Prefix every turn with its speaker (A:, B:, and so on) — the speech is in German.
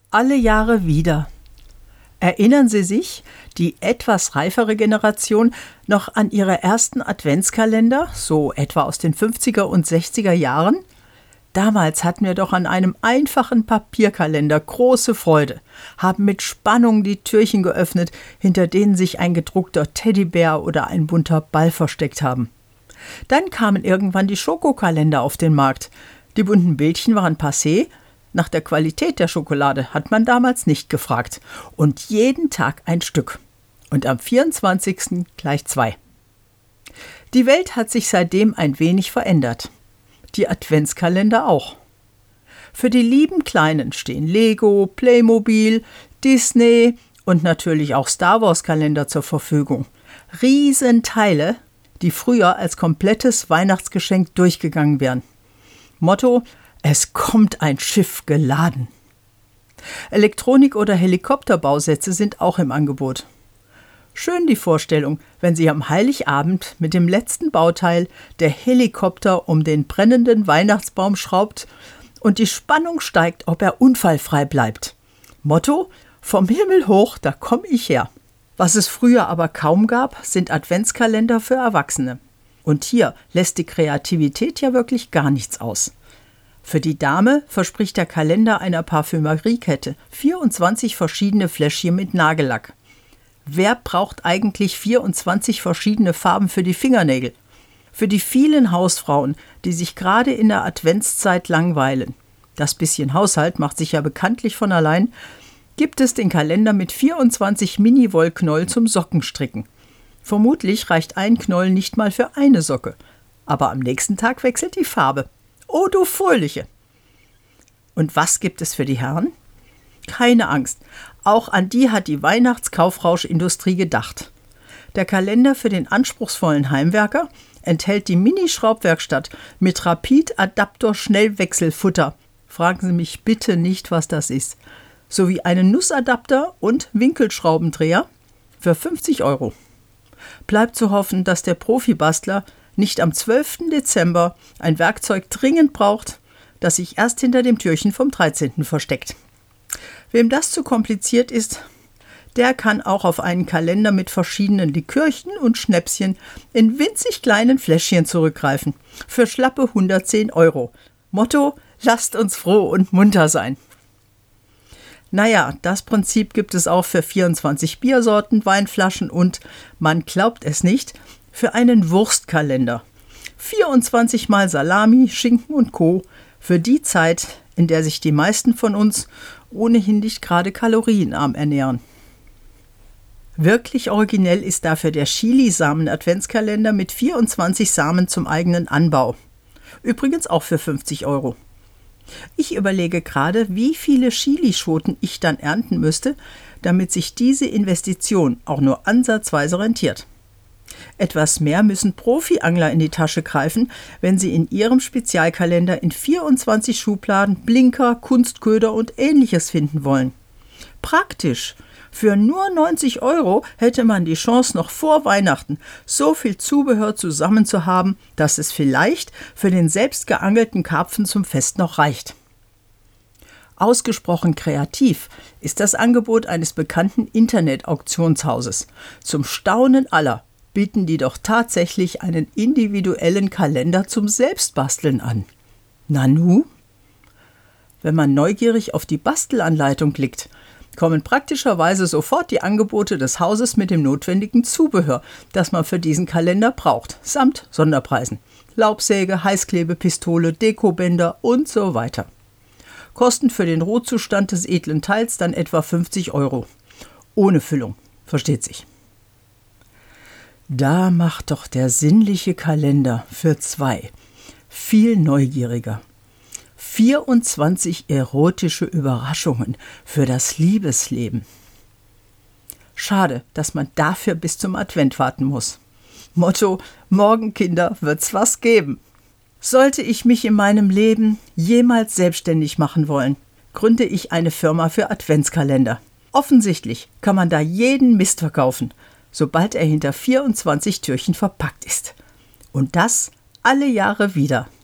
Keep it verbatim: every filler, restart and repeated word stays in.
A: Alle Jahre wieder. Erinnern Sie sich, die etwas reifere Generation, noch an ihre ersten Adventskalender, so etwa aus den fünfziger und sechziger Jahren? Damals hatten wir doch an einem einfachen Papierkalender große Freude, haben mit Spannung die Türchen geöffnet, hinter denen sich ein gedruckter Teddybär oder ein bunter Ball versteckt haben. Dann kamen irgendwann die Schokokalender auf den Markt. Die bunten Bildchen waren passé. Nach der Qualität der Schokolade hat man damals nicht gefragt. Und jeden Tag ein Stück. Und am vierundzwanzigsten gleich zwei. Die Welt hat sich seitdem ein wenig verändert. Die Adventskalender auch. Für die lieben Kleinen stehen Lego, Playmobil, Disney und natürlich auch Star Wars Kalender zur Verfügung. Riesenteile, die früher als komplettes Weihnachtsgeschenk durchgegangen wären. Motto: Es kommt ein Schiff geladen. Elektronik- oder Helikopterbausätze sind auch im Angebot. Schön die Vorstellung, wenn Sie am Heiligabend mit dem letzten Bauteil der Helikopter um den brennenden Weihnachtsbaum schraubt und die Spannung steigt, ob er unfallfrei bleibt. Motto: Vom Himmel hoch, da komm ich her. Was es früher aber kaum gab, sind Adventskalender für Erwachsene. Und hier lässt die Kreativität ja wirklich gar nichts aus. Für die Dame verspricht der Kalender einer Parfümeriekette vierundzwanzig verschiedene Fläschchen mit Nagellack. Wer braucht eigentlich vierundzwanzig verschiedene Farben für die Fingernägel? Für die vielen Hausfrauen, die sich gerade in der Adventszeit langweilen, das bisschen Haushalt macht sich ja bekanntlich von allein, gibt es den Kalender mit vierundzwanzig Mini-Wollknäuel zum Sockenstricken. Vermutlich reicht ein Knoll nicht mal für eine Socke, aber am nächsten Tag wechselt die Farbe. Oh, du Fröhliche! Und was gibt es für die Herren? Keine Angst, auch an die hat die Weihnachtskaufrauschindustrie gedacht. Der Kalender für den anspruchsvollen Heimwerker enthält die Mini-Schraubwerkstatt mit Rapid-Adapter-Schnellwechselfutter. Fragen Sie mich bitte nicht, was das ist. Sowie einen Nussadapter und Winkelschraubendreher für fünfzig Euro. Bleibt zu hoffen, dass der Profibastler nicht am zwölften Dezember ein Werkzeug dringend braucht, das sich erst hinter dem Türchen vom dreizehnten versteckt. Wem das zu kompliziert ist, der kann auch auf einen Kalender mit verschiedenen Likörchen und Schnäpschen in winzig kleinen Fläschchen zurückgreifen. Für schlappe hundertzehn Euro. Motto: Lasst uns froh und munter sein. Naja, das Prinzip gibt es auch für vierundzwanzig Biersorten, Weinflaschen und, man glaubt es nicht, für einen Wurstkalender. vierundzwanzig Mal Salami, Schinken und Co. für die Zeit, in der sich die meisten von uns ohnehin nicht gerade kalorienarm ernähren. Wirklich originell ist dafür der Chili-Samen-Adventskalender mit vierundzwanzig Samen zum eigenen Anbau. Übrigens auch für fünfzig Euro. Ich überlege gerade, wie viele Chilischoten ich dann ernten müsste, damit sich diese Investition auch nur ansatzweise rentiert. Etwas mehr müssen Profi-Angler in die Tasche greifen, wenn sie in ihrem Spezialkalender in vierundzwanzig Schubladen Blinker, Kunstköder und Ähnliches finden wollen. Praktisch. Für nur neunzig Euro hätte man die Chance, noch vor Weihnachten so viel Zubehör zusammen zu haben, dass es vielleicht für den selbst geangelten Karpfen zum Fest noch reicht. Ausgesprochen kreativ ist das Angebot eines bekannten Internet-Auktionshauses. Zum Staunen aller bieten die doch tatsächlich einen individuellen Kalender zum Selbstbasteln an. Nanu? Wenn man neugierig auf die Bastelanleitung klickt, kommen praktischerweise sofort die Angebote des Hauses mit dem notwendigen Zubehör, das man für diesen Kalender braucht, samt Sonderpreisen. Laubsäge, Heißklebepistole, Dekobänder und so weiter. Kosten für den Rohzustand des edlen Teils dann etwa fünfzig Euro. Ohne Füllung, versteht sich. Da macht doch der sinnliche Kalender für zwei viel neugieriger. vierundzwanzig erotische Überraschungen für das Liebesleben. Schade, dass man dafür bis zum Advent warten muss. Motto: Morgen, Kinder, wird's was geben. Sollte ich mich in meinem Leben jemals selbstständig machen wollen, gründe ich eine Firma für Adventskalender. Offensichtlich kann man da jeden Mist verkaufen, sobald er hinter vierundzwanzig Türchen verpackt ist. Und das alle Jahre wieder.